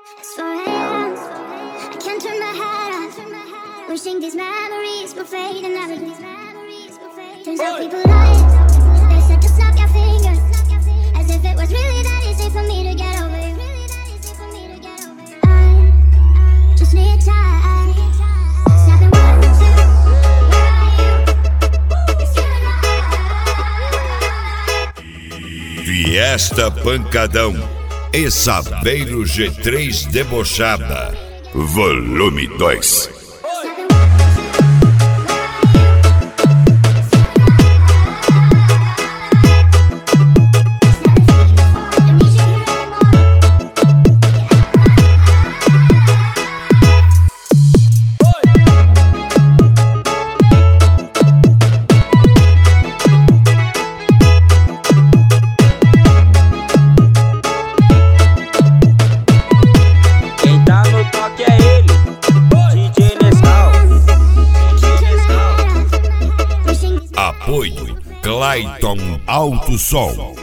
It's 4 a.m. I can't turn my head off. Wishing these memories will fade and never do. Turns out people lie. They said to snap your fingers, as if it was really that easy for me to get over you. I just need time. Snapping 1, 2. Where are you? You're feeling right. Fiesta Pancadão e Saveiro G3 Debochada, volume 2. Apoio Clayton Alto Som.